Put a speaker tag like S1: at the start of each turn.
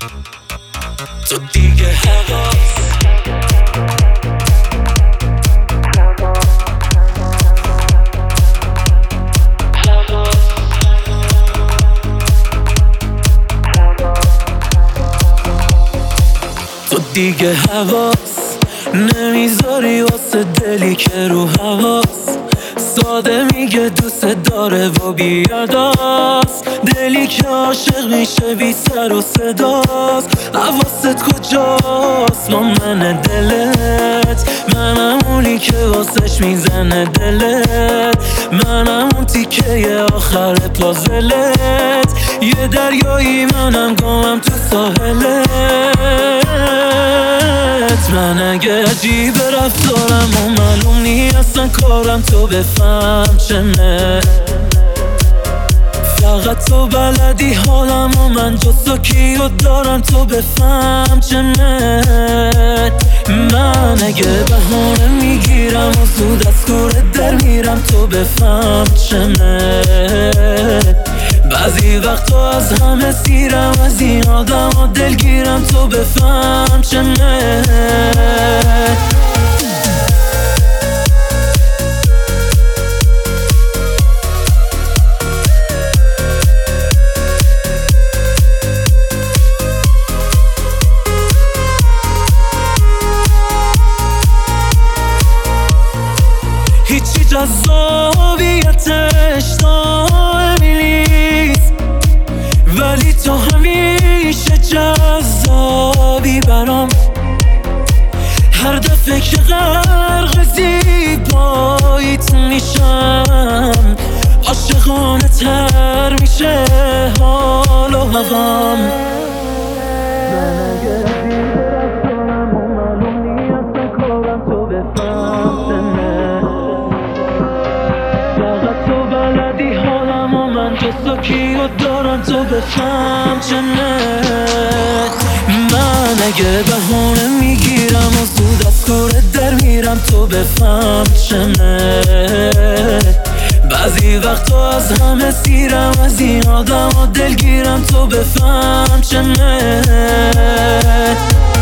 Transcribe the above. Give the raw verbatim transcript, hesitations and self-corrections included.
S1: تو دیگه حواس تو دیگه حواس نمیذاری واسه دلی که رو حواس ساده میگه دوست داره و بیاداست دلی که عاشق میشه بی سر و صداست حواست کجاست با من دلت منم اونی که واسش میزنه دلت منم اون تیکه آخر پازلت یه دریایی منم گامم تو ساحلت من اگه عجیب رفتارم و معلوم نی اصلا کارم تو بفهم چمه فقط تو بلدی حالم و من جز تو کیو دارم تو بفهم چمه من اگه بهونه میگیرم و زود از کوره در میرم تو بفهم چمه بعضی وقتا از همه سیرم از این آدم و دلگیرم تو بفهم چمه هیچی جذابیتش دائمی نیست ولی تو همیشه جذابی برام هر دفعه که غرق زیباییت میشم عاشقانه تر میشه حال و هوام من اگه عجیب رفتارم و معلوم نی اصلا کارم تو بفهم تو کیو دارم تو بفهم چنه من اگه بهونه میگیرم و زود از کوره در میرم تو بفهم چنه بعضی وقتا از همه سیرم از این آدم و دلگیرم تو بفهم چنه